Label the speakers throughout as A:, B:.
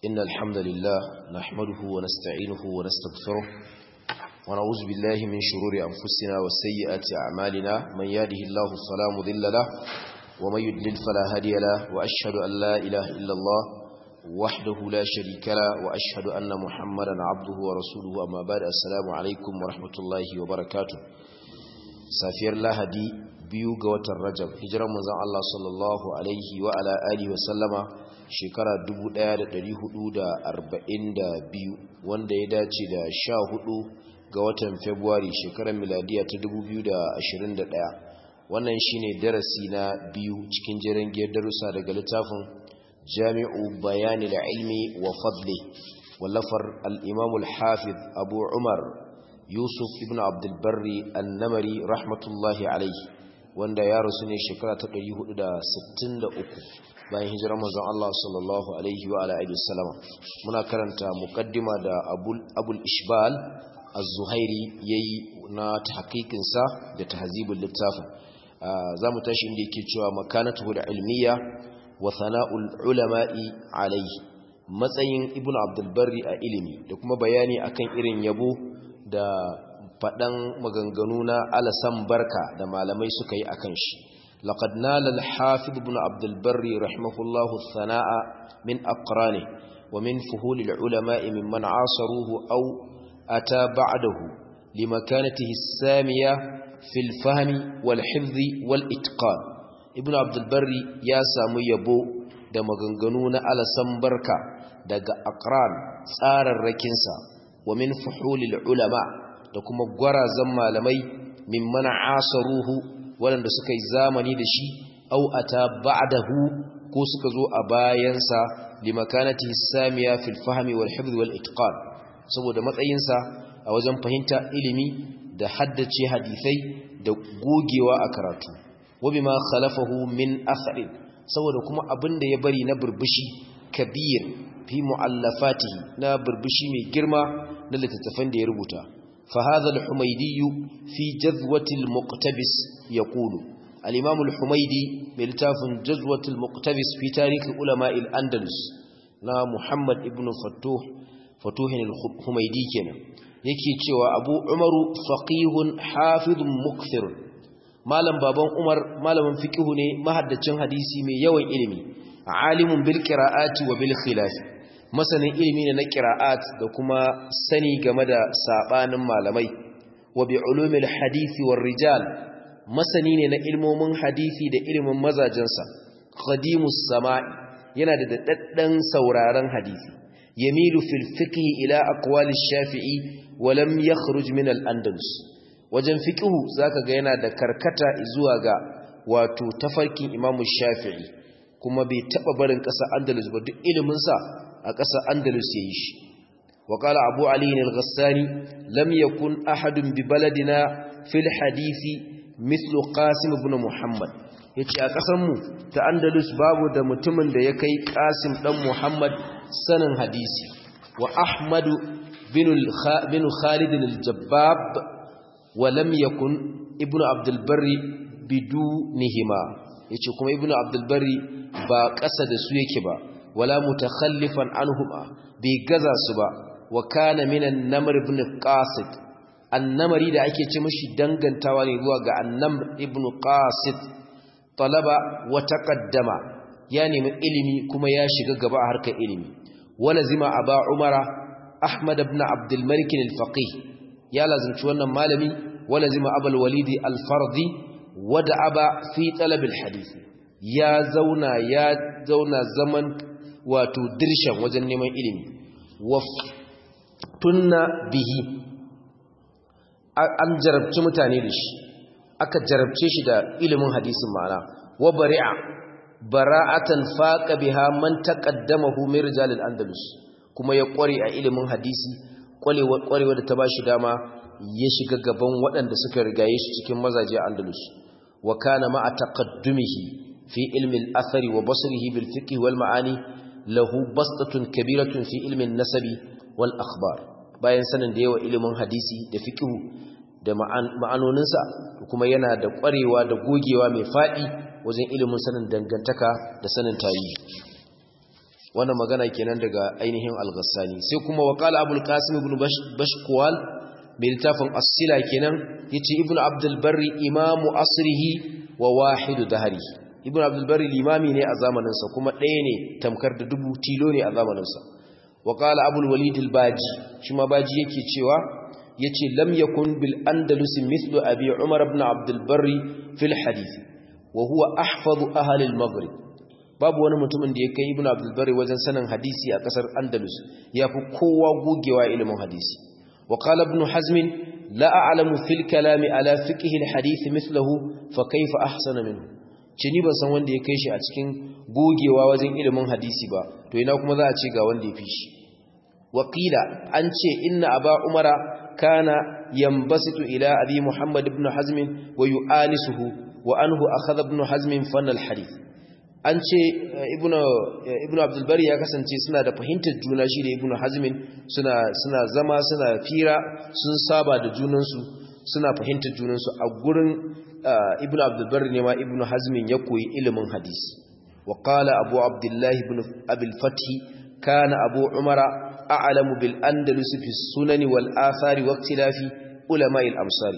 A: إن الحمد لله نحمده ونستعينه ونستغفره ونعوذ بالله من شرور أنفسنا وسيئات أعمالنا من يهده الله فلا مضل له ومن يضلل فلا هادي له وأشهد أن لا إله إلا الله وحده لا شريك له وأشهد أن محمدا عبده ورسوله أما بعد السلام عليكم ورحمة الله وبركاته سافير الله هدي biyu ga watan Rajab hijiran manzon Allah sallallahu alaihi wa ala alihi wa sallama shekara 1442 wanda ya dace da 14 ga watan February shekarar miladiya ta 2021 wannan shine darasi na biyu cikin jerin darussa daga littafin Jami'u Bayanil Ilmi wa Fadli wallafar al-Imam al-Hafiz Abu Umar Yusuf ibn Abdul Barri an-Namari rahmatullahi alaihi wanda ya rasu ne shekara ta 463 bayan hijirar manzon Allah sallallahu alaihi wa alihi wasallam muna karanta muqaddima da Abul Ishbal Az-Zuhairi yayi na tahqiqin sa da tahzibul littafin zamu tashi inda yake cewa makanatu al-ilmiya wa thana'ul ulama'i alaihi matsayin Ibn Abdul Barri a ilimi da kuma bayani akan irin yabo da faɗan maganganu na alasan barka da malamai suka yi akan shi laqad nala al-hafiz ibn abd al-barri rahimahullahu thana'a min aqrani wa min fuhul al-ulama'i mimman asaruhu aw ata ba'dahu limakanatihi as-samiya fi al-fahm wal-hifz wal-itqan ibn abd al-barri ya samu yabo da maganganu na alasan barka daga aqran tsararrakinsa wa min fuhul al-ulama' da kuma gwarazan malamai mimman asaruhu waɗanda suka yi zamani da shi au ata ba'dahu ko suka zo a bayansa limakanatihi samiya fil fahmi wal hifz wal itqan saboda matsayinsa a wajen fahimta ilimi da haddace hadisai da gogewa a karatu wa bima khalafahu min athari saboda kuma abinda ya bari na burbushi kabir fi muallafatihi na burbushi mai girma na littattafan da ya rubuta فهذا الحميدي في جذوة المقتبس يقول الإمام الحميدي ملتاف جذوة المقتبس في تاريخ علماء الأندلس نا محمد ابن فتوح الحميدي كنا يكي تشوى أبو عمر فقيه حافظ مكثر مالم بابان عمر مالم فقهني مهدتشن حديثي من يوين علمي عالم بالقراءات وبالخلاف masanin ilimi ne na qira'at da kuma sani game da sabanin malamai wa bi ulumil hadisi war rijal masani ne na ilmomin hadisi da ilimin mazajensa qadimus sama'i yana da daddan sauraron hadisi yamilu fil fiqh ila aqwali shafi'i wa lam yakhruj min al andalus wajen fiqh zaka ga yana da karkata zuwa ga wato tafarkin imamu shafi'i kuma bai taba barin ƙasa andalus ba duk ilimin sa a ƙasa andalus ya yi shi wa ƙala abu aliyin al-ghassani lam yakun ahadun bi baladina fil hadisi mislu qasim ibn muhammad yace a ƙasanmu ta andalus babu da mutumin da ya kai qasim dan muhammad sanin hadisi wa ahmad bin khalid al-jabbab wa lam yakun ibn abd al-barri bidunihima yace kuma ibn abd al-barri ba ƙasa da su yake ba wala mutakhallifan anhuma bai gaza su ba wa kana minan namr ibn qasid annamari da ake ce mishi dangantawa ne zuwa ga annamr ibn qasid talaba wa taqaddama ya nemi ilimi kuma ya shiga gaba a harkar ilimi wala zima aba umara ahmad ibn abd al-malik al-faqih ya lazimci wannan malami wala zima abul walid al-fardi wada aba fi talab al-hadith ya zauna zaman wato dirshan wajen neman ilimi tunna bihi an jarabci mutane da shi aka jarabce shi da ilimin hadisin ma'ana wa bari'a bara'atan faqa biha man taqaddamahu min rijalil andalus kuma ya kware a ilimin hadisi kwarewa da ta bashi dama ya shiga gaban waɗanda suka rigaye shi cikin mazaje andalus wa kana ma'a taqaddumihi fi ilmi al-athari wa basrihi bil fiqh wal ma'ani lahu bastatun kabiratun fi ilmin nasabi wal akhbar bayan sanin da yawa ilimin hadisi da fiqh da ma'anoninsa kuma yana da ƙwarewa da gogewa mai fadi wajen ilimin sanin dangantaka da sanin tarihi wannan magana kenan daga ainihin al-Ghassani sai kuma waqala Abul Qasim ibn Bashkwal bi littafin as-Sila kenan yace Ibn Abdul Barri imamu asrihi wa wahid dahri Ibn Abdul Barri limami ne a zamanin sa kuma ɗaya ne tamkar da dubu tilo ne a zamanin sa waqala Abul Walid al-Baji shi ma Baji yake cewa yace lam yakun bil Andalus mithlu Abi Umar ibn Abdul Barri fil hadith wa huwa ahfazu ahli al-Maghrib babu wani mutumin da ya kai Ibn Abdul Barri wajen sanin hadisi a kasar Andalus yafi kowa gogewa ilimin hadisi wa qala Ibn Hazm la a'lamu fil kalami ala fiqh al-hadith mithluhu fa kayfa ahsana minhu cini ban san wanda ya kai shi a cikin gogewa wajen ilimin hadisi ba to ina kuma za a ce ga wanda ya fi shi wa qila an ce inna Aba Umara kana yanbasitu ila Abi Muhammad ibn Hazm wa yu'alisuhu wa anhu akhadha Ibn Hazm fan al-hadith an ce ibnu Abdul Bari ya kasance suna da fahimtar juna shi da ibnu Hazmin suna zama suna fira sun saba da junansu suna fahimtar junansu a gurin ibnu Abdul Bari ne ma ibnu Hazmin ya koyi ilimin hadisi wa qala Abu Abdullah ibn Abi al-Fath kana Abu Umara a'lamu bil Andalus fi sunan wal athari wa ikhtilafi ulama al-amsar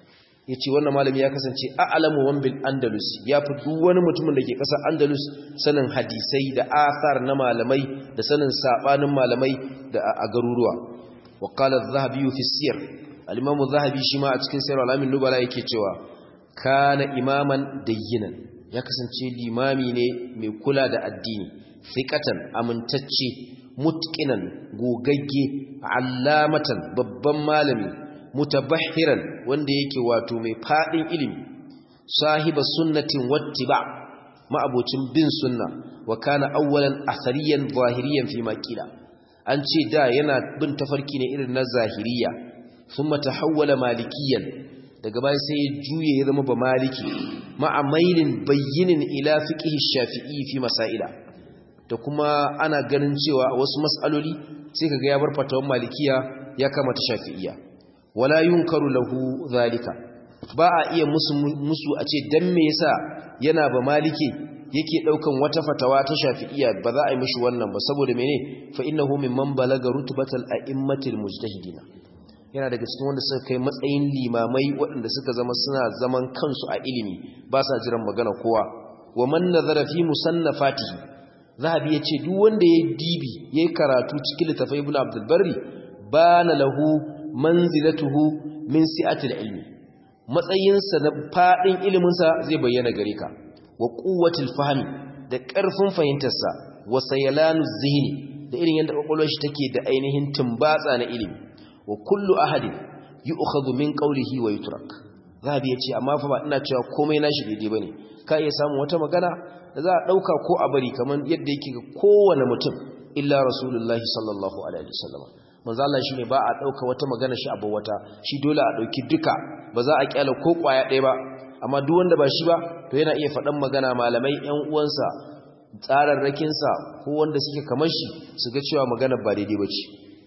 A: yace wannan malami ya kasance a'lamu wan bil Andalus yafi duk wani mutumin da ke kasar Andalus sanin hadisai da athar na malamai da sanin sabanin malamai da a garuruwa wa qala az-Zahabi fi siyar al-Imam az-Zahabi shi ma a cikin Sirr al-Amin Nubala yake cewa kana imaman dayyinan ya kasance limami ne mai kula da addini thiqatan amintacce mutqinan gogagge allamatan babban malami mutabahhiran wanda yake wato mai fadin ilimi sahiba sunnatin wattiba ma'abocin bin sunna wa kana awwalan athariyan zahiriyan fi maqila an ce da yana bin tafarki ne irin na zahiriya thumma tahawwala malikiyan daga bayan sai ya juye ya zama ba maliki ma'a mailin bayyinin ila fiqhi shafi'i fi masaila da kuma ana ganin cewa wasu mas'aloli sai kaga ya bar fatawan malikiya ya kama ta shafi'iyya wala yunkaru lahu zalika ba a iya musu a ce dan me yasa yana ba maliki yake daukan wata fatawa ta shafi'iyya ba za a yi mishi wannan ba saboda mene fa innahu mimman balaga rutbatal a'immatil mujtahidina yana daga cikin wanda suka kai matsayin limamai waɗanda suka zama suna zaman kansu a ilimi ba sa jiran magana kowa wa man nazara fi musannafatihi zahabi yace duk wanda yayi dibi yayi karatu cikin littafai ibn Abdul Barri bana lahu manzilatuhu min si'atil ilmi matsayinsa na fadin iliminsa zai bayyana gare ka wa quwwatil fahmi da ƙarfin fahimtarsa wa sayalanu zihni da irin yadda kwakwalwar shi take da ainihin tumbatsa na ilimi wa kullu ahadin yu'khadhu min qawlihi wa yutrak zahabi yace amma fa ba ina cewa komai nashi daidai bane ka iya samu wata magana da za a dauka ko a bari kaman yadda yake ga kowane mutum illa rasulullahi sallallahu alaihi wasallam manzo Allah shine ba a dauka wata magana shi abu wata shi dole a dauki duka ba za a kyala ko kwaya ɗaya ba amma duk wanda ba shi ba to yana iya faɗan magana malamai ƴan uwansa tsararrakin sa ko wanda suke kamar shi su ga cewa magana ba daidai bace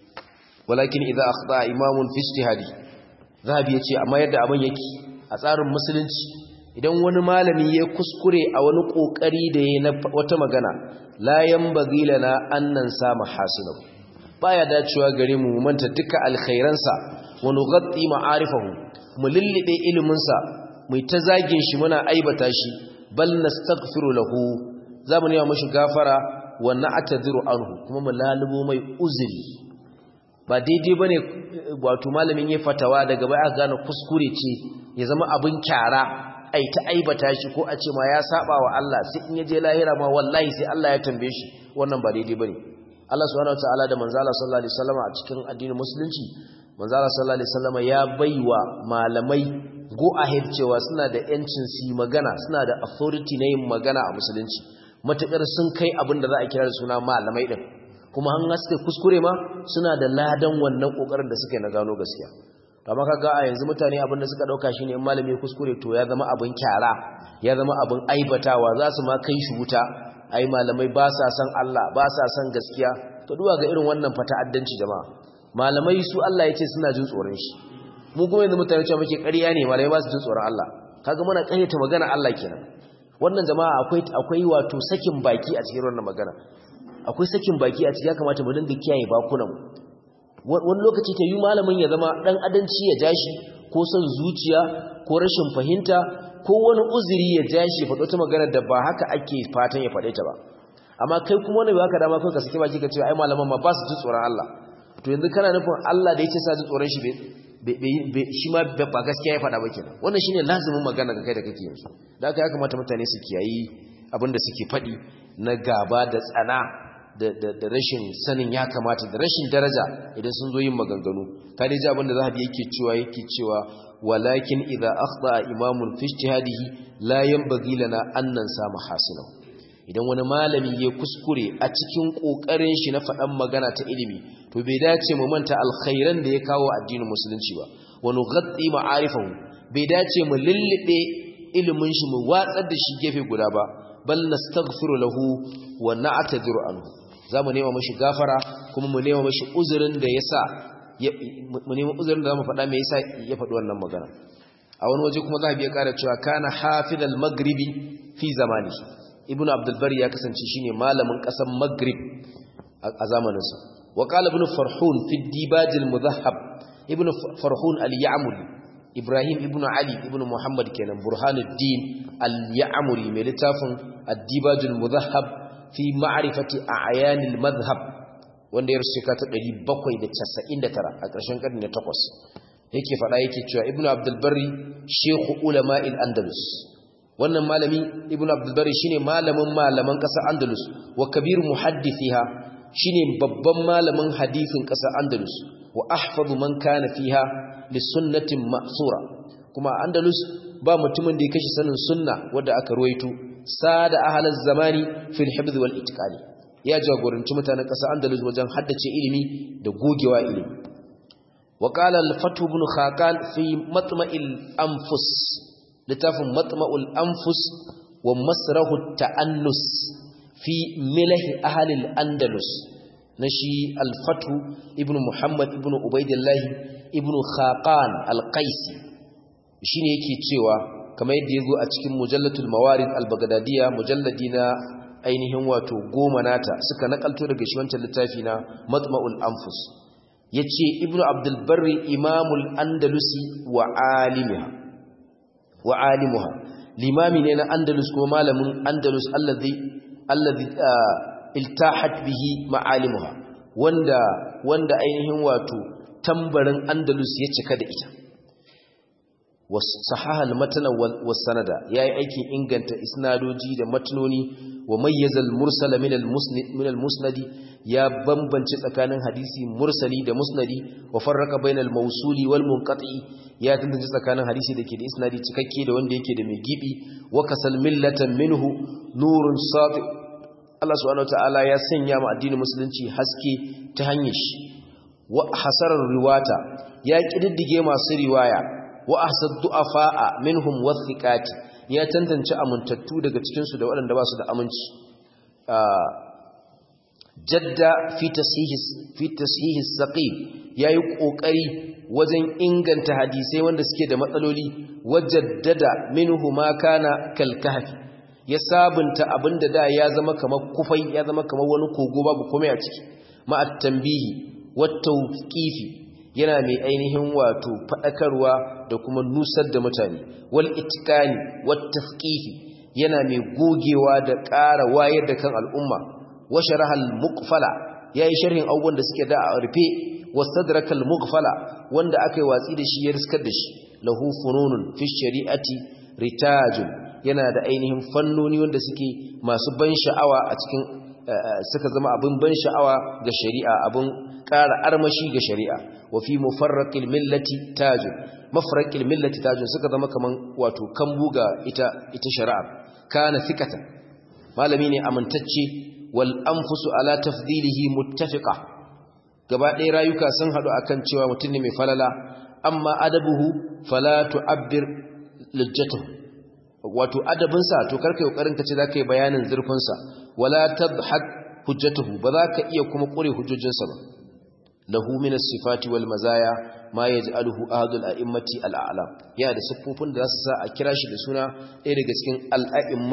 A: walakin idza akhta imamun fi ijtihadi zahabi yace amma yadda abin yake a tsarin musulunci idan wani malami ya kuskure a wani kokari da yayin wata magana la yanbaghi lana annan sama hasinahu baya dacewa gare mu manta duka alkhairansa wa nughatti ma'arifahu mu lillibe ilimin sa mu ta zagin shi muna aibata shi bal nastaghfiru lahu zamu ne mashi gafara wa na'tadiru anhu kuma mu lalubo mai uzuri ba daidai bane wato malamin yayin fatawa daga baya aka gane kuskure ce ya zama abin kyara ai ta aibata shi ko a ce ma ya saba wa Allah sai in yaje lahira ma wallahi sai Allah ya tambaye shi wannan ba daidai bane Allah subhanahu wataala da manzo Allah sallallahu alaihi wasallam a cikin addinin musulunci manzo Allah sallallahu alaihi wasallam ya baiwa malamai go ahead cewa suna da yancin su magana suna da authority na yin magana a musulunci matakar sun kai abin da za a kira da suna malamai din kuma an haske kuskure ma suna da ladan wannan kokarin da suka yi na gano gaskiya amma kaga a yanzu mutane abin da suka dauka shine in malami kuskure to ya zama abin kyara ya zama abin aibatawa za su ma kai shi wuta ai malamai ba sa san Allah ba sa san gaskiya to duwa ga irin wannan fata'addanci jama'a malamai su Allah yace suna jin tsoron shi mu kuma yanzu mutane cewa muke ƙarya ne malamai ba su jin tsoron Allah kaga muna ƙayyata magana Allah kenan wannan jama'a akwai wato sakin baki a cikin wannan magana akwai sakin baki a ciki ya kamata mu dinga kiyaye bakunan wani lokaci ta yi malamin ya zama dan adanci ya jashi ko son zuciya ko rashin fahimta ko wani uzuri ya jashi faɗo ta magana da ba haka ake fatan ya faɗe ta ba amma kai kuma wani ba ka dama kai ka saki baki ka ce ai malaman ma ba su ji tsoron Allah to yanzu kana nufin Allah da yake sa ji tsoron shi shi ma ba gaskiya ya faɗa ba kenan wannan shine lazimin magana ga kai da kake yanzu da haka ya kamata mutane su kiyayi abinda suke faɗi na gaba da tsana da rashin sanin ya kamata da rashin daraja idan sun zo yin maganganu ka dai ji abinda zahabi yake cewa walakin idza akhta imamun fi ijtihadihi la yanbaghi lana an nansa mahasinahu idan wani malami ya kuskure a cikin kokarin shi na faɗan magana ta ilimi to bai dace mu manta alkhairan da ya kawo addinin musulunci ba wa nughatti ma'arifahu bai dace mu lillibe ilimin shi mu watsar da shi gefe guda ba bal nastaghfiru lahu wa na'tadiru anhu zamu nema mashi gafara kuma mu nema mashi uzurin da yasa mu nema uzurin da zamu faɗa me yasa ya faɗi wannan magana a wani waje kuma za biya ƙara cewa kana hafidal maghribi fi zamani ibnu abdul bari ya kasance shine malamin ƙasar maghrib a zamanin sa wa qala ibn farhun fi dibaj al mudhahhab ibn farhun al ya'muri ibrahim ibn ali ibn muhammad kenan burhanuddin al ya'muri mai littafin ad-dibaj al mudhahhab fi ma'rifati a'yan al madhhab wanda ya rusu ta 799 a ƙarshen ƙarni na 8 yake faɗa yake cewa ibnu abdul barri sheikhu ulama'il andalus wannan malami ibnu abdul barri shine malaman ƙasar andalus wa kabir muhaddithiha shine babban malamin hadisin ƙasar andalus wa ahfazu man kana fiha li sunnatin ma'sura kuma andalus ba mutumin da ya kashi sanin sunna wanda aka ruwaito sada ahlaz zamani fil hifz wal itqani ya jagoranci mutanen ƙasar andalus wajen haddace ilimi da gogewa ilimi وقال الفتح بن خاقان في مطمع الأنفس لتفهم مطمع الأنفس ومسره التأنس في مله أهل الأندلس نشي الفتح ابن محمد ابن عبيد الله ابن خاقان القيسي shine yake cewa kamar yadda yazo a cikin mujallatul mawarid al-baghdadiyya mujalladina ainihin wato 10 nata suka nakalto daga shi wancan littafi na matma'ul anfus yace ibnu abdul barri imamul andalusi wa alimuha limami ne na andalus kuma malamin andalus alladhi iltahat bihi ma'alimuha wanda ainihin wato tambarin andalus ya cika da ita wasahaha al-matna was-sanada yayi aikin inganta isnadoji da matnoni wa mayyaza al-mursala min al-musnad ya bambance tsakanin hadisi mursali da musnadi wa farraka bainal mawsuli wal munqati ya tantance tsakanin hadisi dake da isnadi cikakke da wanda yake da mai gibi wa kasal millatan minhu nurun sati Allah subhanahu wataala ya sanya mu addinin musulunci haske ta hanyar shi wa hasarar riwata ya kididdige masu riwaya wa ahsad du'afa minhum wathiqati ya tantance amintattu daga cikin su da waɗanda ba su da aminci jadda fi tashihi saqim yayi kokari wajen inganta hadisai wanda suke da matsaloli wajaddada minhu ma kana kal kahfi ya sabunta abinda da ya zama kamar kufai ya zama kamar wani kogo babu komai a ciki ma at-tanbihi wat tawqifi yana mai ainihin wato fadakarwa da kuma nusar da mutane wal itqani wat tafqifi yana mai gogewa da ƙara wayar da kan al'umma wa sharaha al-muqfala yayi sharhin abubuwan da suke da a rufe wastadraka al-mughfala wanda akai watsi da shi ya riskar da shi lahu fununun fi shari'ati ritajun yana da ainihin fannoni wanda suke masu ban sha'awa a cikin suka zama abin ban sha'awa ga shari'a abin ƙara armashi ga shari'a wa fi mufarraqil millati tajun mafraqil millati tajun suka zama kaman wato kambu ga ita shari'a kana fikata malami ne amintacce wal anfusu ala tafdilihi muttafiqa gaba ɗaya rayuka sun hadu akan cewa mutum ne mai falala amma adabuhu fala tu'abbir lijjatuhu wato adabin sa to karkai kokarin kace zaka yi bayanin zurfin sa wala tadhhak hujjatuhu ba za ka iya kuma kure hujjojin sa ba lahu min as-sifati wal mazaya ma yaj'aluhu ahadul a'immati al-a'lam ya da siffofin da zasu sa a kira shi da suna ɗaya daga cikin al-a'immatu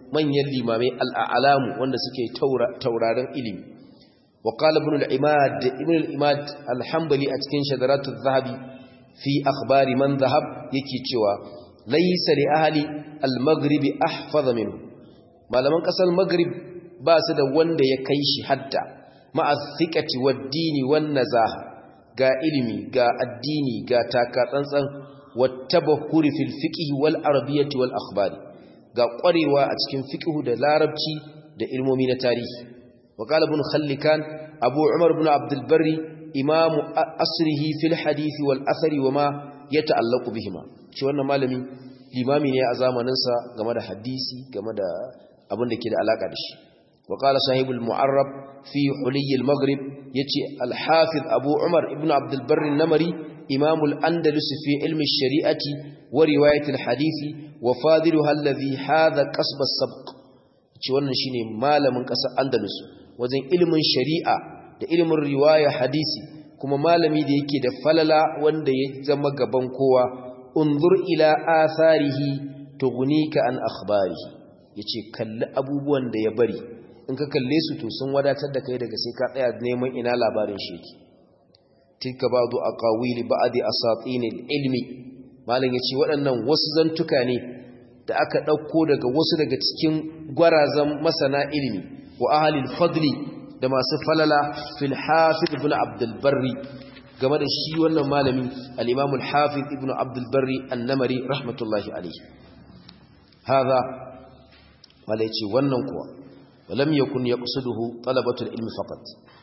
A: manyan limamai al-a'lamu wanda suke tauraron ilimi wa qala ibn al-imad al-hanbali a cikin shadaratu adh-dhahabi fi akhbari man dhahab yake cewa laysa li ahli al-maghrib ahfaz minhu malaman kasar maghrib ba su da wanda ya kai shi hadda ma'a thiqati wad-dini wan-nazaha ga ilimi ga addini ga taka tsantsan wattabahuri fil fiqh wal arabiyyah wal akhbar ga ƙwarewa a cikin fiqh da larabci da ilmomi na tarihi wa qala ibn khallikan abu umar ibn abd al-barri imam asrihi fil hadith wal athari wama yata'allaqu bihima shi wannan malami limami ne a zamanin sa game da hadisi game da abin da ke da alaka da shi wa qala sahibul mu'arrab fi huliy al-maghrib yace al-hafiz abu umar ibn abd al-barr an-namari imam al-andalus fi ilm ash-shari'ati wa riwayat al-hadith wa fadiluha alladhi hadha qasb as-sabq yace wannan shine malamin kasar andalus wajen ilmin shari'a da ilmin riwaya hadisi kuma malami da yake da falala wanda ya zama gaban kowa unzur ila atharihi tughnika an akhbarihi yace kalli abubuwan da ya bari in ka kalle su to sun wadatar da kai daga sai ka tsaya neman ina labarin shi yake tilka ba'du aqawili ba'di asatinil ilmi malam yace waɗannan wasu zantuka ne da aka dauko daga wasu daga cikin gwarazan masana ilimi wa ahlil fadli da masu falala fil hafiz ibn abd al-barri game da shi wannan malami al-imam al-hafiz ibn abd al-barri an-namari rahmatullahi alayhi hada wala yace wannan kuwa walam yakun yaqsiduhu talabatu al-ilm faqat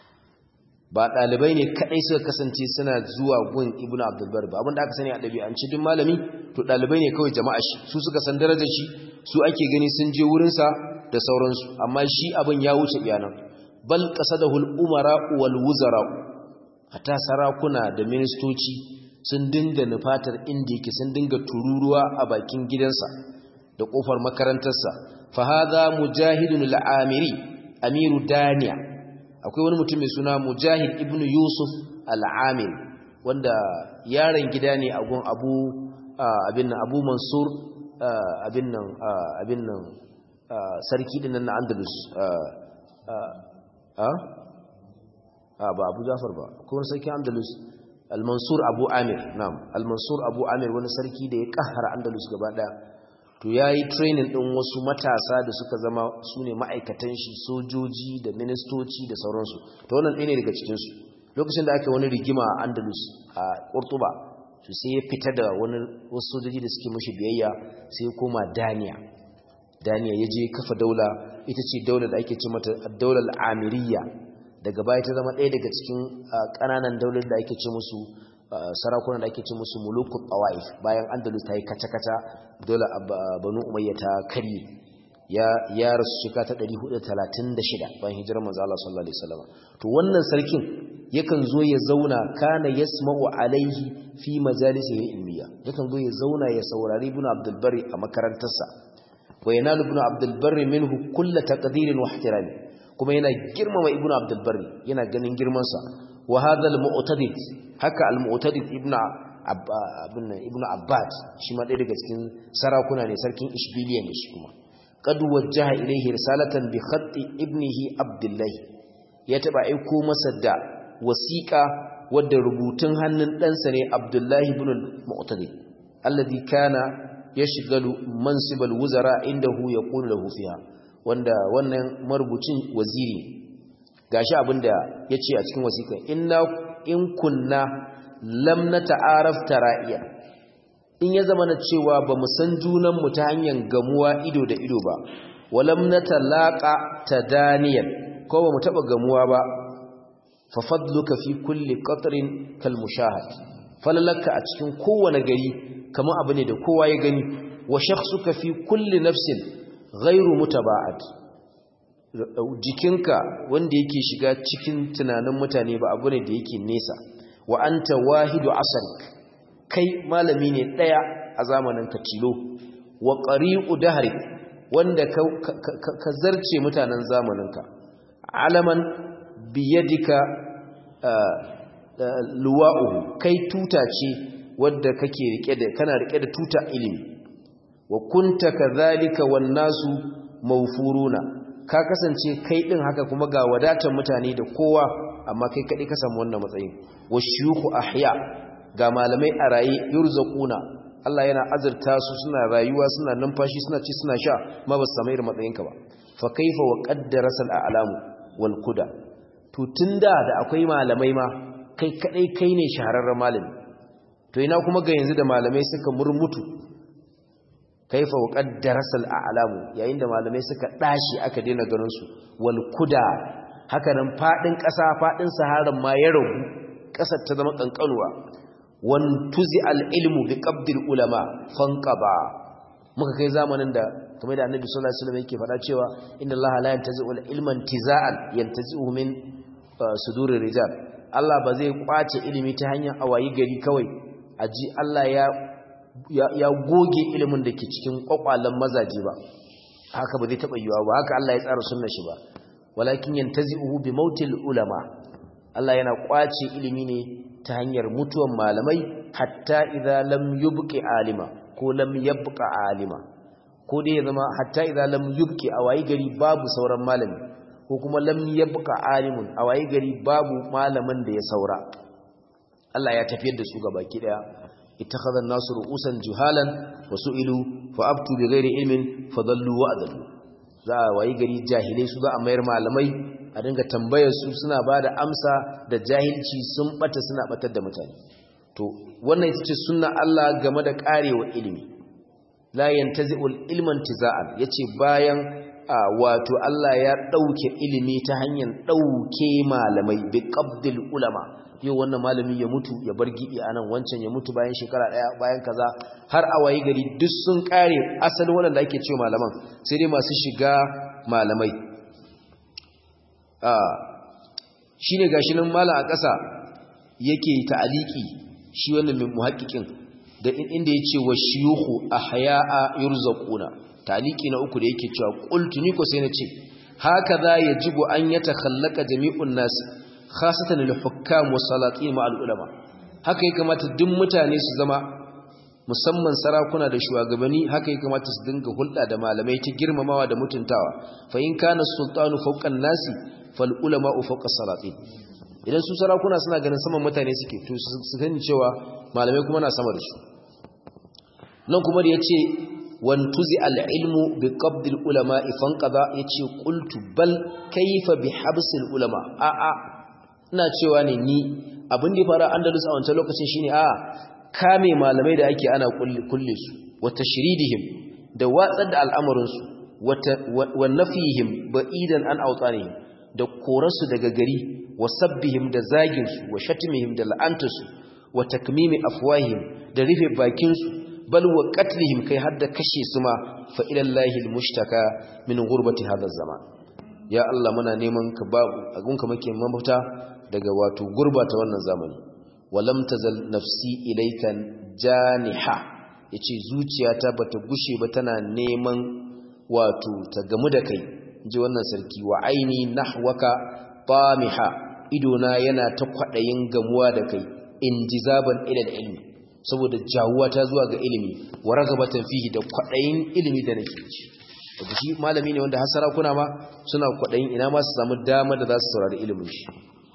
A: ba dalibai ne kadai suka kasance suna zuwa gun ibnu abdul bar ba abinda aka sani a dabi'anci duk malami to dalibai ne kawai jama'a shi su suka san darajar shi su ake gani sun je wurin sa da sauransu amma shi abin ya wuce iyanan bal qasadahu al-umara wal wuzara hatta sarakuna da ministoci sun dinga nufatar inda yake sun dinga tururuwa a bakin gidansa da kofar makarantarsa fa hadha mujahidun al-amiri amiru daniya akwai wani mutum mai suna mujahid ibn yusuf al-amir wanda yaron gida ne a gun abu mansur abin nan sarki din na andalus ba abu jafar ba ko wani sarki andalus al-mansur abu amir na'am al-mansur abu amir wani sarki da ya kahara andalus gaba daya to yayi training din wasu matasa da suka zama sune ma'aikatan shi sojoji da ministoci da sauransu to wannan ɗaya ne daga cikin su lokacin da aka wani rigima a andalus a Qurtuba to sai ya fita da wasu sojoji da suke mishi biyayya sai ya koma Daniya yaje kafa daula ita ce daular da ake ce mata ad-daular al-amiriyya daga baya ta zama ɗaya daga cikin ƙananan daular da ake ce musu sarakunan da ake ce musu mulukut tawaif bayan andalus ta yi kata-kata dole banu umayya ta kari ya rasu shekara ta 436 bayan hijirar manzo Allah sallallahu alaihi wasallam to wannan sarkin yakan zo ya zauna kana yasma'u alaihi fi majalisihi ilmiya yakan zo ya zauna ya saurari ibn abdul barri a makarantarsa wa yanalu ibn abdul barri minhu kullu taqdirin wa ihtiram kuma yana girmama ibn abdul barri yana ganin girman sa wa hadha al-mu'tadid haka al-mu'tadid ibn abbad shi ma ɗaya daga cikin sarakuna ne sarkin ishbiliya ne shi kuma qad wajjaha ilayhi risalatan bi khatti ibnihi abdullah ya taba aiko masa da wasiqa wadda rubutun hannun ɗansa ne abdullahi ibn al-mu'tadid alladhi kana yashghalu mansib al-wuzara indahu yaqulu lahu fiha wanda wannan marubucin waziri gashi abinda yace a cikin wasiƙa in kunna lam nata'araf tara'iya in ya zama na cewa ba mu san junan mu ta hanyar gamuwa ido da ido ba walam natalaqa tadaniyan ko ba mu taba gamuwa ba fa fadluka fi kulli qatrin kal mushahad falalaka a cikin kowane gari kamar abu ne da kowa ya gani wa shakhsuka fi kulli nafsin ghairu mutaba'at jikinka wanda yake shiga cikin tunanin mutane ba abu ne da yake nesa wa anta wahidu asrik kai malami ne daya a zamanin ka tilo wa qari'u dahri wanda ka zarce mutanen zamaninka alaman biyadika luwa'uhu kai tuta ce wadda kake kana rike da tuta ilimi wa kunta kadhalika wan nasu mawfuruna ka kasance kai din haka kuma ga wadatar mutane da kowa amma kai kadai ka samu wannan matsayin washuyukhu ahya ga malamai a raye yurzaquna Allah yana azurta su suna rayuwa suna numfashi suna ci suna sha ma ba su samu irin matsayinka ba fa kaifa wa qaddara sal a'lamu wal kuda to tunda da akwai malamai ma kai kadai kai ne shahararren malami to ina kuma ga yanzu da malamai suka murmutu kaifa wa qaddara sal a'lamu yayin da malamai suka dashi aka daina ganin su wal kuda haka nan fadin kasa fadin saharan ma ya ragu kasar ta zama kankanuwa wantuzi al-ilmu bi qabdil ulama fanqaba muka kai zamanin da kamar da annabi sallallahu alaihi wasallam yake faɗa cewa inna allaha la yantazi'u al-ilma intiza'an yantazi'u min sudurir rijal Allah ba zai kwace ilimi ta hanyar awayi gari kawai aji Allah ya goge ilimin da ke cikin kwakwalan mazaje ba haka ba zai taba yiwa ba haka Allah ya tsara sunnar shi ba walakin yantazi'u bi mautil ulama Allah yana kwace ilimi ne ta hanyar mutuwan malamai hatta idza lam yubqi alima ko lam yabqa alima ko dai zama hatta idza lam yubqi awayi gari babu sauran malami ko kuma lam yabqa alimun awayi gari babu malamin da ya saura Allah ya tafiyar da su gabaki daya ittakhadha an-nasu ru'usan juhalan wa su'ilu fa abtu bighairi ilmin fadallu wa adallu za awayi gari jahilai su za a mayar malamai a dinga tambayar su suna bada amsa da jahilci sun bata suna batar da mutane to wannan ita ce sunna Allah game da karewa ilimi la yantazi'ul ilman tiza'an yace bayan wato Allah ya dauke ilimi ta hanyar dauke malamai bi qabdil ulama yau wannan malami ya mutu ya bar gibi anan wancan ya mutu bayan shekara daya bayan kaza har a wayi gari duk sun kare asalin wanda ake cewa malaman sai dai masu shiga malamai shine gashi nan malam a ƙasa yake ta'aliki shi wannan mai muhaqqiqin da inda yace wa shuyukhu ahya'a yurzaquna ta'aliki na uku da yake cewa qultu ni ko sai na ce hakaza yajibu an yatakhallaka jami'un nas khasatan al-hukam wa salatin ma al-ulama haka ya kamata duk mutane su zama musamman sarakuna da shugabanni haka ya kamata su dinga hulɗa da malamai ta girmamawa da mutuntawa fa in kana sultanu fawqa an-nasi fal ulama'u fawqa as-salatin idan su sarakuna suna ganin saman mutane suke to su gani cewa malamai kuma na sama da su nan kuma da yace wantuzi al-ilmu bi qabd al-ulama'i fanqada yace qultu bal kayfa bi habs al-ulama a ina cewa ne ni abin da ya fara Andalus a wancan lokacin shine kame malamai da ake ana kulle su wa tashridihim da watsar da al'amarin su wa nafihim ba'idan an awtanihim da korarsu daga gari wa sabbihim da zagin su wa shatmihim da la'antarsu wa takmimi afwahihim da rufe bakin su bal wa qatlihim kai har da kashe su ma fa ila Allahi al-mushtaka min ghurbati hadha az-zaman ya Allah muna neman ka babu agunka muke mafita daga wato gurbata wannan zamani walam tazal nafsi ilayka janiha yace zuciyata bata gushe ba tana neman wato ta gamu da kai inji wannan sarki wa aini nahwaka tamiha idona yana ta kwadayin gamuwa da kai injizaban ila ilmi saboda jawuwa ta zuwa ga ilimi wa ragabatan fihi da kwadayin ilimi da nake ci daga shi malami ne wanda har sarakuna ma suna kwadayin ina ma su samu dama da za su saurari ilimin shi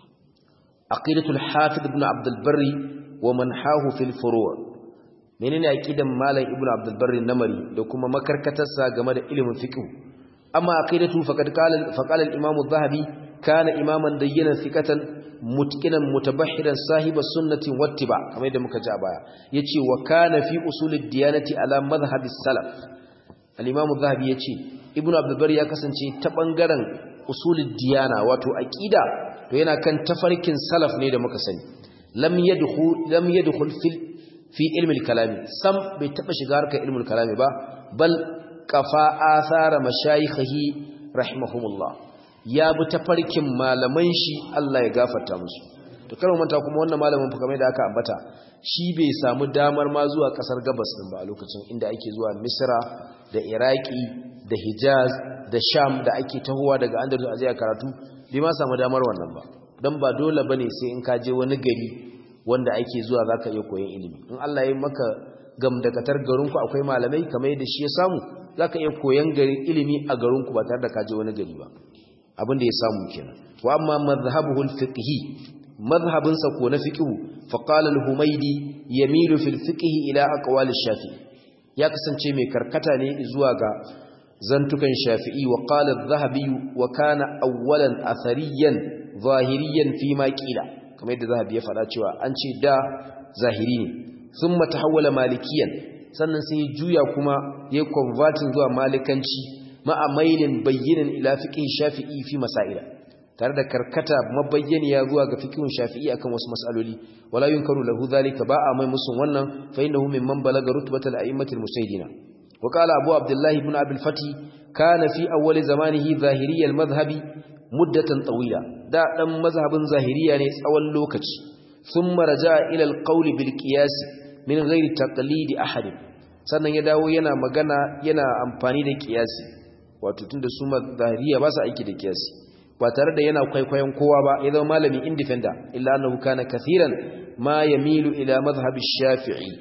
A: aqidatul hafiz ibn abd al-barri wa manhahu fil furu' menene aqidan malam ibn abd al-barri namari da kuma makarkatarsa game da ilimin fiqh amma aqidatu faqad qala al-imam adh-dhahabi kana imaman dayyinan thiqatan mutqinan mutabahhiran sahiba sunnati wattiba kamar yadda muka ji a baya yace wa kana fi usul ad-diyanati ala madhhab as-salaf al-imam adh-dhahabi yace ibn abd al-barri ya kasance ta bangaren usul ad-diyana wato aqida to yana kan tafarkin salaf ne da muka sani lam yadkhul fi ilmi al-kalami sam bai taba shiga harkar ilmi al-kalami ba bal qafa athara mashayikhi rahimahumullah ya bi tafarkin malaman shi Allah ya gafarta musu to kar mu manta kuma wannan malamin fa kamar da aka ambata shi bai samu damar ma zuwa kasar gabas din ba a lokacin inda ake zuwa Misra da Iraki da Hijaz da Sham da ake tahowa daga Andalus a jiya karatu bai ma samu damar wannan ba dan ba dole bane sai in ka je wani gari wanda ake zuwa zaka iya koyon ilimi in Allah ya maka gamdakatar garinku akwai malamai kamar yadda shi ya samu zaka iya koyan ilimi a garin ku ba tare da ka je wani gari ba abin da ya samu kenan wa amma madhhabuhu al-fiqhi madhhabinsa ko na fiqhu fa qala al-humaydi yamilu fil fiqhi ila aqwal ash-shafi'i ya kasance mai karkata ne zuwa ga zantukan shafi'i wa qala adh-dhahabi wa kana awwalan athariyan zahiriyan fi ma qila kamar yadda zahabi ya faɗa cewa an ce da zahiri ne thumma tahawwala malikiyan sannan sai juya kuma ya convertin zuwa malikanci ma'a mailin bayyinan ila fiqhi shafi'i fi masaila tare da karkata mabayyaniya zuwa ga fiqhin shafi'i akan wasu mas'aloli wala yunkaru lahu dhalika ba a mai musun wannan fa innahu mimman balaga rutbatal a'immatil musaydina wa qala abu abdullah ibn abi al-fati kana fi awwal zamanihi zahiriyya al-madhhabi muddatan tawila da dan mazhabin zahiriya ne tsawon lokaci thumma raja'a ila al-qawl bil qiyas min ghairi taqlid ahad sannan ya dawo yana magana yana amfani da qiyasi wato tunda su zahiriya ba su aiki da qiyasi ba tare da yana kwaikwayon kowa ba ya zama malami independent illa annahu kana kathiran ma yamilu ila madhhab ash-shafi'i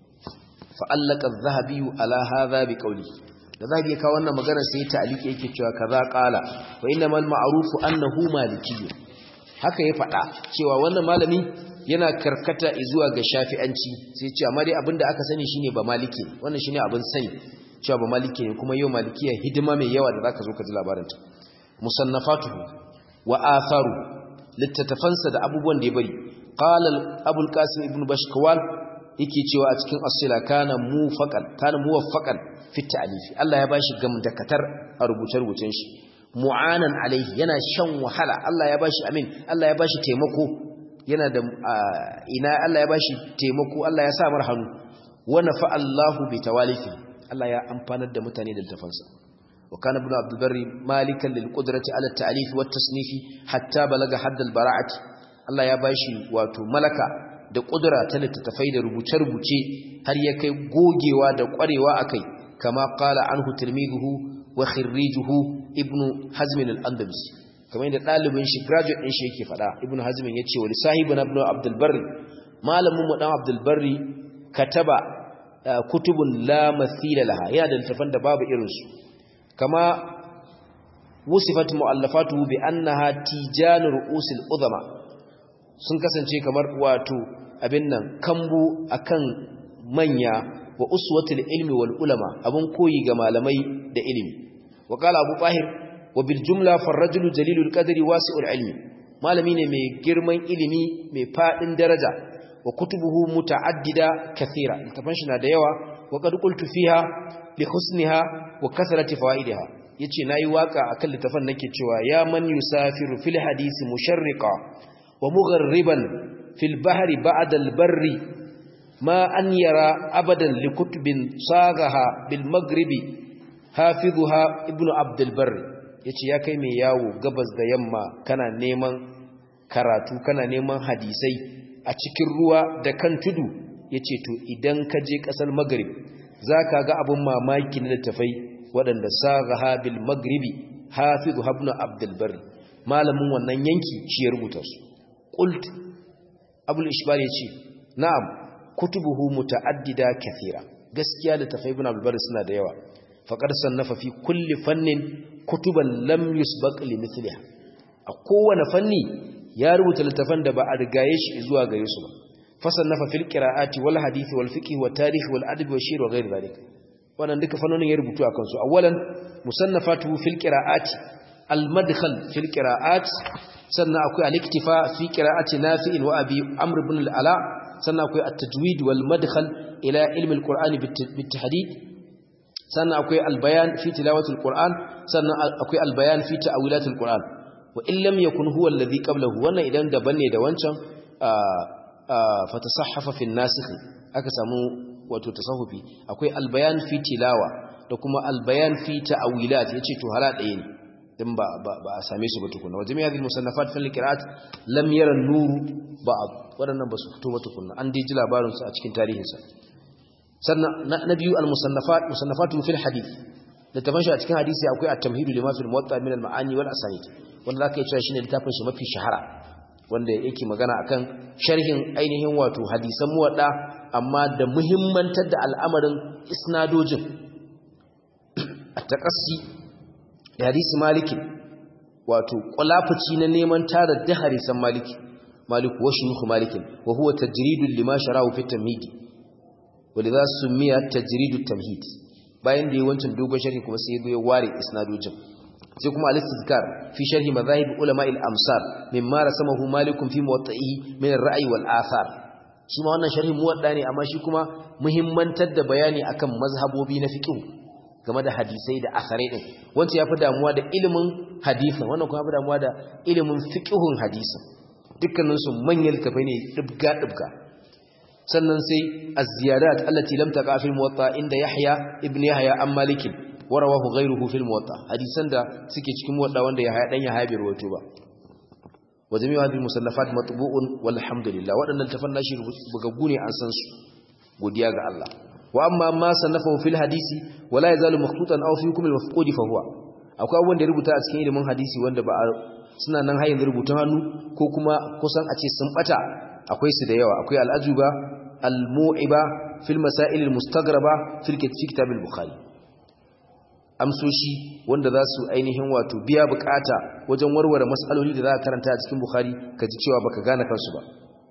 A: fa allaka adh-dhahabi ala hadha bi qawli da zahabi ya kawo wannan magana sai ta'liqi yake cewa kaza qala wa innamal ma'rufu annahu maliki haka ya fada cewa wannan malami yana karkata zuwa ga shafi'anci sai ce amma dai abinda aka sani shine ba maliki wannan shine abin sani cewa ba maliki ne kuma yau malikiya hidima mai yawa da zaka zo ka ji labarin ta musannafatuhu wa atharu littattafansa da abubuwan da ya bari qala abul qasim ibn bashkawal yake cewa a cikin asila kana muwaffaqan fi ta'lif Allah ya bashi gamdakatar a rubuce-rubucen shi mu'anan alaihi yana shan wahala Allah ya bashi amin Allah ya bashi taimako yana da Allah ya bashi taimako Allah ya sa mar hannu wa nafa Allahu bi tawalifi Allah ya amfanar da mutane da littafansa وكان ابن عبد البر مالكا للقدرة على التأليف والتصنيف حتى بلغ حد البراعة الله ya bashi wato malaka da kudura ta littafai da rubuce-rubuce har ya kai gogewa da kwarewa akai kama qala anhu tilmiduhu wa khirrijuhu ibn hazm al-andalusi kamar yadda dalibin shi graduate din shi yake fada ibn hazm yace wa sahibuna ibn abd al-barr malamin mu dan abd al-barr kataba kutubun la mathila laha yana da littafan da babu irin su كما وصفت مؤلفاته بأنها تيجان رؤوس الأظمى sun kasance kamar wato abin nan kambu akan manya wa uswatul ilmi wal ulama abun koyi ga malamai da ilimi wa qala abu tahir wa bil jumla farrajulu jalilul qadri wasi'ul ilmi malami ne mai girman ilimi mai fadin daraja wa kutubuhu muta'addida kathira littafan shi na da yawa wa qad qultu fiha li husniha wa kasrati fawaidiha yace nayi waka akan littafan nake cewa ya man yusafiru fil hadisi musharriqa wa mugharriban fil bahri ba'da al barri ma an yara abadan li kutubin sagaha bil maghribi hafidhuha ibnu abd al barri yace ya kai mai yawo gabas da yamma kana neman karatu kana neman hadisai a cikin ruwa da kan tudu yace to idan ka je kasar maghrib zaka ga abun mamaki na littafai waɗanda sagaha bil maghribi hafizu ibn abdul barri malamin wannan yanki shi ya rubuta su qult abul ishbar yace na'am kutubuhu mutaaddida kathira gaskiya littafai ibn abdul barri suna da yawa faqad sannafa fi kulli fannin kutuban lam yusbaq li mithliha a kowane fanni ya rubuta littafan da ba a rigaye shi zuwa gare su ba fasannafa fil qira'ati wal hadith wal fiqh wat tarikh wal adab wa shir wa ghayr dhalik wannan duka fannonin ya rubutu akan su awalan musannafatu fil qira'ati al madkhal fil qira'at sannan akwai al iktifa fi qira'ati nafi' wa abi amr ibn al ala sannan akwai at tajwid wal madkhal ila ilm al qur'an bit tahdid sannan akwai al bayan fi tilawati al qur'an sannan akwai al bayan fi ta'wilat al qur'an wa in lam yakun huwa alladhi qablahu wannan idan daban ne da wancan fatasahhafa fi an-nasikh aka samu wato tasahhufi akwai al-bayan fi tilawa da kuma al-bayan fi ta'wilat yace to hala ɗaya ne din ba a same su ba tukunna wa jami'a al-musannafat fil qira'at lam yara an-nur ba'd wadannan ba su fito ba tukunna an dai ji labarin su a cikin tarihin sa sannan na biyu al-musannafatu fil hadith da tafashi a cikin hadisi akwai at-tamhid lima fil muwatta min al-ma'ani wal asanid wanda zaka yi cewa shine littafin shi mafi shahara wanda yake magana akan sharhin ainihin wato hadisan muwadda amma da muhimmantar da al'amarin isnadojin taqassi da hadisi maliki wato qulafuci na neman tara da hadisan maliki malik wa shuyukh malik wa huwa tajridun lima shara'u fi tamhid walidha sumiya tajridut tamhid bayan da yawancin dogon sharhi kuma sai ya ware isnadojin sai kuma al-istizkar fi sharhi madhahib ulama al-amsar mimma rasamahu malikun fi muwatta'ihi min ar-ra'yi wal athar shi ma wannan sharhi muwadda ne amma shi kuma muhimmantar da bayani akan mazhabobi na fiqh game da hadisai da asarai din wanda yafi damuwa da ilimin hadisin wannan kuma yafi damuwa da ilimin fiqhun hadisin dukkanin su manyan littafai ne dibga sannan sai az-ziyadat allati lam taqa fi al-muwatta inda yahya ibn yahya an malik warawahu ghayruhu fi al-muwatta hadisan da suke cikin muwatta wanda yahya dan yahya bai rawaito ba wa jami'u hadhihi al-musannafat matbu'un walhamdulillah wadannan tafannashi bugaggu ne an san su godiya ga Allah wa amma ma sannafahu fil hadisi wala yazalu makhtutan aw fi hukm al-mafqud fa huwa akwai abubuwan da rubuta a cikin ilimin hadisi wanda ba suna nan hayin rubutun hannu ko kuma kusan a ce sun bata akwai su da yawa akwai al-ajuba al-mu'iba fil masail al-mustagraba fil kitab al-bukhari amsoshi wanda za su ainihin wato biya bukata wajen warware mas'aloli da za ka karanta a cikin bukhari kaji cewa baka gane kansu ba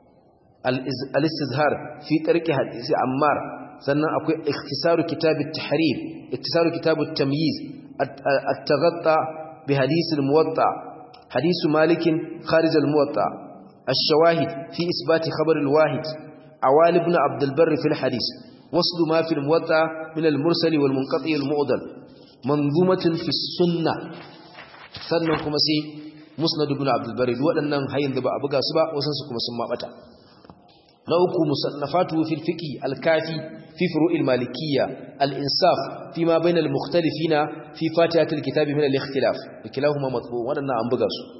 A: al-istizhar fi tarki hadisi ammar sannan akwai ikhtisaru kitab at-tahrir ikhtisaru kitab at-tamyiz at-taghatta bi hadith al-muwatta hadith malik kharij al-muwatta الشواهد في إثبات خبر الواحد عوال ابن عبد البر في الحديث وصل ما في الموطأ من المرسل والمنقطع المعضل منظومة في السنة سنكم سي مسند ابن عبد البر waɗannan hayin da ba a buga su ba wasan su kuma sun mabata na uku musannafaatu fi al-fiqh al-kafi fi furu' al-malikiyya al-insaf fi ma bayna al-mukhtalifina fi fatihat al-kitab min al-ikhtilaf kilahuma matbu' waɗannan an buga su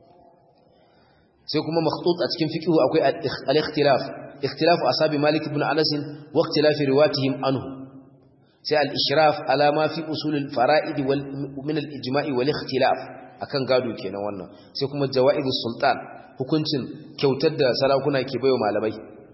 A: sai kuma makhtut a cikin fiqh akwai al-ikhtilaf ikhtilafu ashabi malik ibn anas wa ikhtilafi riwatihim anhu sai al-ishraf ala ma fi usul al-fara'id wal min al-ijma' wal ikhtilaf akan gado kenan wannan sai kuma jawaidus sultan hukuncin kyautar da sarakuna ke bayo malamai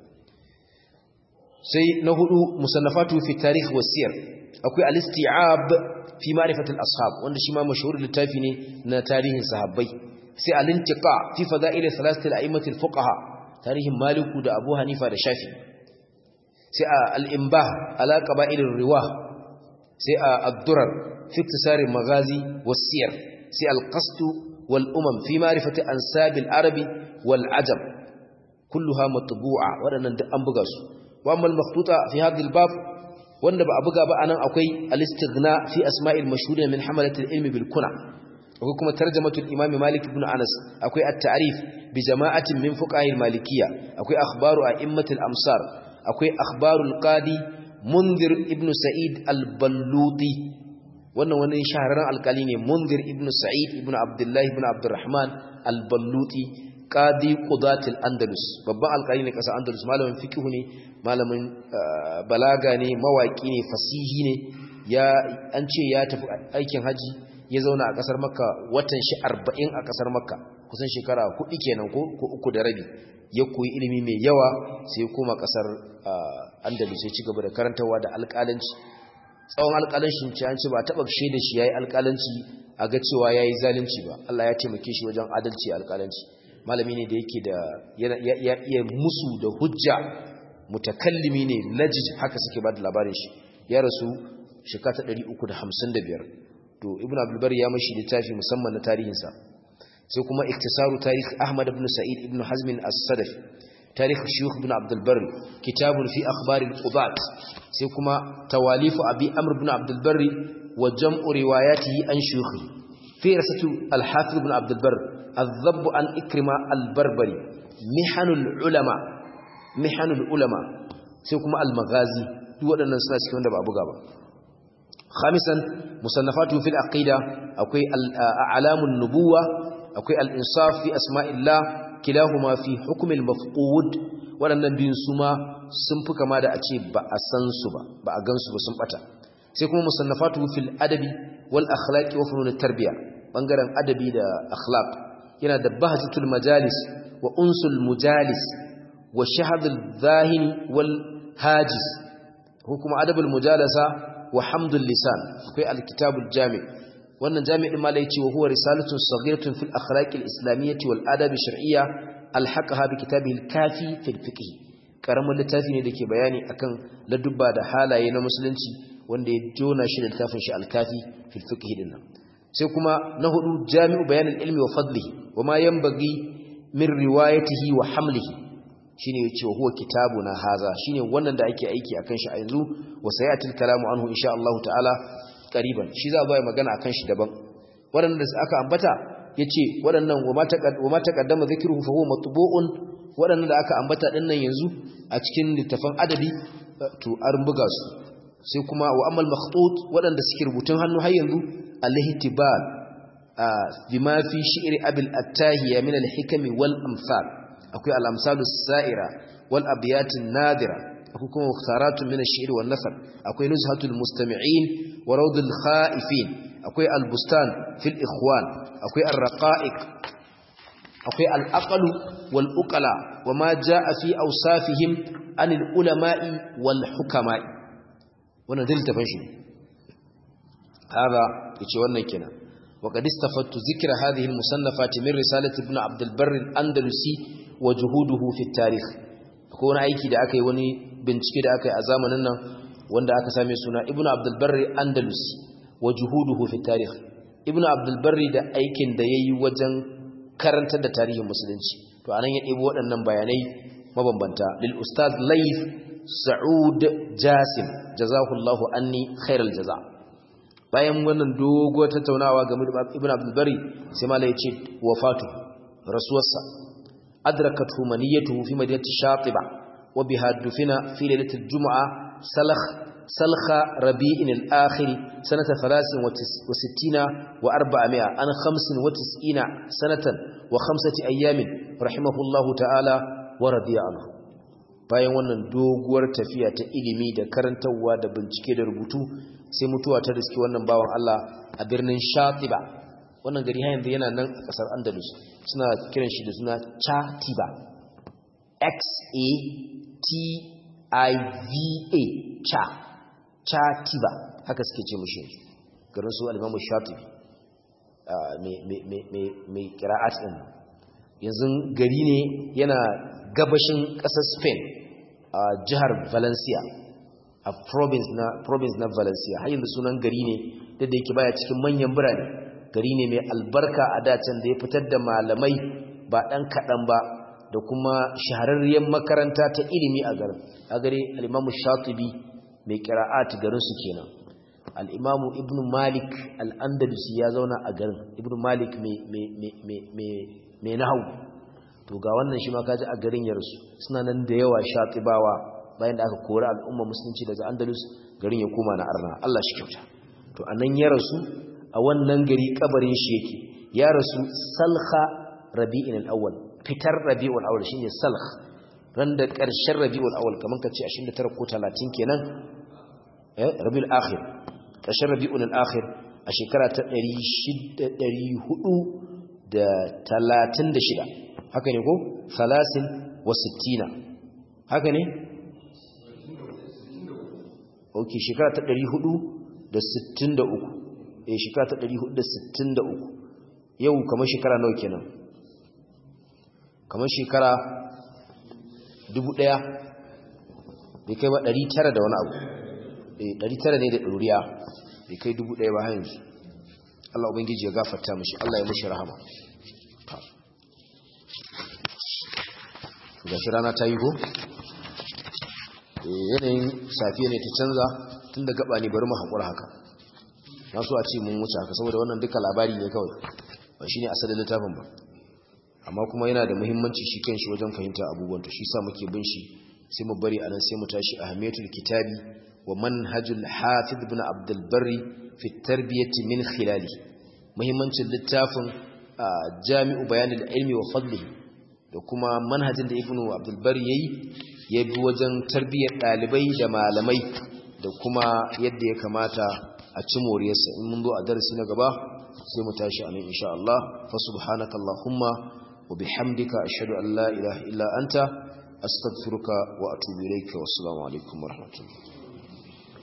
A: sai na hudu musannafatu fi tarikh was siyar akwai al-isti'ab fi ma'rifat al-ashab wanda shi ma mashhur littafi ne na tarihin sahabbai sai al-intiqa fi fada'il thalathati al-a'immat al-fuqaha tarihin maliku da abu hanifa da shafi sai al-imbah ala qaba'il ar-riwah sai ad-durar fi iktisar al-maghazi was-siyar sai al-qasd wal-umam fi ma'rifati ansab al-arabi wal-ajam kulluha matbu'a wadannan duk an buga su wa amma al-makhtuta fi hadha al-bab wanda ba a buga ba anan akwai al-istighna fi asma'il mashhurin min hamalat al-ilmi bil kuna akwai kuma tarjamatul imam malik ibn anas akwai at-ta'rif bi jama'atin min fuqaha al-malikiyya akwai akhbaru a'immatil amsar akwai akhbarul qadi munzir ibn sa'id al-balluti wannan wani shahararren alkali ne munzir ibn sa'id ibn abdullah ibn abdurrahman al-balluti qadi qudat al-andalus babban alkali ne kasar andalus malamin fiqh ne malamin balaga ne mawaki ne fasihi ne an ce ya tafi aikin haji ya zauna a kasar makka watan shi 40 a kasar makka kusan shekara 4 kenan ko 3 da rabi ya koyi ilimi mai yawa sai koma kasar andalus sai ci gaba da karantawa da alƙalanci tsawon alƙalancin ci an ce ba taɓa shaida shi yayi alƙalanci a ga cewa yayi zalunci ba Allah ya taimake shi wajen adalci alƙalanci malami ne da yake da ya iya musu da hujja mutakallimi ne lajij haka suke ba da labarin shi ya rasu shekara 355 to ibnu abdul bari ya mashi littafi musamman na tarihinsa sai kuma iktisaru tarikh ahmad ibn sa'id ibn hazm as-sadafi tarikh shuyukh ibn abdul bari kitabun fi akhbar al-qudat sai kuma tawalif abi amr ibn abdul bari wa jam'u riwayatihi an shuyukhi fi rasatu al-hafiz ibn abdul bari الذب عن إكرمة البربري محن العلماء سيكون المغازي waɗannan suna cikin wanda ba a buga ba khamisan musannafatu fil aqida akwai a'lamun nubuwa akwai al-insaf fi asma'illah kilahuma fi hukm al-mafqud waɗannan biyun su ma sun fi kama da a ce ba a san su ba a gansu ba sun bata sai kuma musannafatu fil adabi wal akhlaqi wa funun at-tarbiya bangaren adabi da akhlaq yana da bahjatul majalis wa unsul mujalis wa shahadul zahini wal hajis ko kuma adabul mujalasa wa hamdul lisan akwai al-kitabul jami' wannan jami' din malai ce wa huwa risalatun saghiratun fil akhlaqil islamiyyati wal adab shar'iyya alhaqaha bi kitabihi al-kafi fil fiqh karamin littafi ne dake bayani akan ladubba da halaye na musulunci wanda ya jona shi da littafin shi al-kafi fil fiqh din nan sai kuma na hudu jami'u bayan al-ilmi wa fadlihi wa ma yanbaghi min riwayatihi wa hamlihi shine yace huwa kitabuna haza shine wannan da ake aiki akan shi a yanzu wa sayatil kalamu anhu insha Allah ta'ala qariban shi za a zo magana akan shi daban waɗannan da aka ambata yace waɗannan wa ma taqaddama dhikruhu fa huwa matbu'un waɗannan da aka ambata dinnan yanzu a cikin littafin adabi to an buga su sai kuma wa amal makhtut waɗanda suke rubutun hannu har yanzu al-ihtibal bima fi shi'ri abil attahiya min al-hikami wal amsal akwai al-amsalus sa'ira wal abyatin nadira akwai kuma mukhtaratun min ash-shi'r wan nasr akwai nuzhatul mustami'in wa rawdul khaifin akwai al-bustan fil ikhwan akwai ar-raqa'iq akwai al-aqlu wal uqala wama jaa fi awsafihim anil ulama'i wal hukama'i wannan dalilin shi hada yace wannan kenan وقد استفدت ذكر هذه المصنفات من رسالة ابن عبد البر الأندلسي وجهوده في التاريخ akwai wani aiki da aka yi wani bincike da aka yi a zamanin nan wanda aka same suna ibnu abdul barri andalusi wa juhuduhu fi tarikh ibnu abdul barri da aikin da yayi wajen karantar da tarihin musulunci to anan ya debo waɗannan bayanai mabambanta lil ustaz layth sa'ud jasim jazakallahu anni khairal jaza bayan wannan doguwar tattaunawa game da ibnu abdul barri sai malai ya ce wafatu rasuwarsa أدركته منيته في مدينة الشاطبة وبها دفن في ليلة الجمعة سلخ ربيع الآخر سنة 63 و400 عن 95 سنة و5 أيام رحمه الله تعالى ورضي عنه bayan wannan doguwar tafiya ta ilimi da karantawa da bincike da rubutu sai mutuwa ta riski wannan bawan Allah a birnin Shatiba wannan gari yanzu yana nan a kasar Andalus suna kiran shi da suna Chatiba X-A-T-I-V-A Chatiba haka suke ce mushi garin su al-Imam Shatibi mai qira'at din yanzu gari ne yana gabashin kasar Spain a jihar Valencia a province na Valencia har yanzu sunan gari ne da yake baya cikin manyan birane gari ne mai albarka a dacen da ya fitar da malamai ba ɗan kaɗan ba da kuma shahararriyar makaranta ta ilimi a garin a gare al'imamu shatibi mai ƙira'at garinsu kenan al'imamu ibn malik al'andalusi ya zauna a garin ibn malik mai nahawu to ga wannan shi ma kaji a garin yarsu suna nan da yawa shatibawa bayan da aka kori al'umma musulunci daga andalus garin ya koma na arna Allah shi kyauta to a nan ya rasu a wannan gari kabarin shi yake ya rasu salha rabi'in al-awwal fitar rabi'ul awwal shine salh ran da ƙarshen rabi'ul awwal kaman kace 29 ko 30 kenan rabi'ul akhir ƙarshen rabi'ul akhir a shekara ta 436 haka ne ko 63 haka ne okay shekara ta 463 shekara ta 463 yau kamar shekara nawa kenan kamar shekara 1000 bai kai ba 900 da wani abu 900 ne da ɗoriya bai kai 1000 ba yanzu Allah ubangiji ya gafarta mishi Allah ya mishi rahama ga shi rana ta yi go yanayin safiya ne ta canza tun da gaba ne bari mu haƙura haka na so a ce mun wuce haka saboda wannan duka labari ne kawai ba shi ne asalin littafin ba amma kuma yana da muhimmanci shi kanshi wajen fahimta abubuwan to shi sa muke bin shi sai mu bari anan sai mu tashi ahmiyatul kitabi wa manhajul hafiz ibn abdul barri fi tarbiyati min khilali muhimmancin littafin jami'u bayanil ilmi wa fadlihi da kuma manhajin da ibn abdul barri ya bi wajen tarbiyyar dalibai da malamai da kuma yadda ya kamata a ci moriyarsa in mun zo a darasi na gaba sai mu tashi anan insha Allah fa subhanakallahumma wa bihamdika ashhadu an la ilaha illa anta astaghfiruka wa atubu ilayka wa assalamu alaikum wa rahmatullahi